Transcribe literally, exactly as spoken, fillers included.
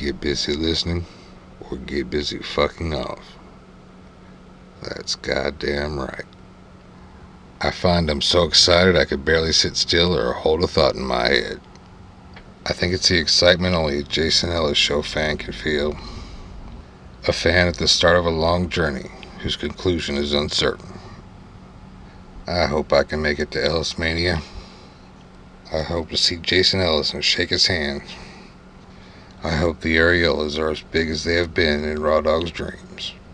get busy listening or get busy fucking off. That's goddamn right. I find I'm so excited I could barely sit still or hold a thought in my head. I think it's the excitement only a Jason Ellis show fan can feel. A fan at the start of a long journey whose conclusion is uncertain. I hope I can make it to Ellis Mania. I hope to see Jason Ellis and shake his hand. I hope the areolas are as big as they have been in Raw Dog's dreams.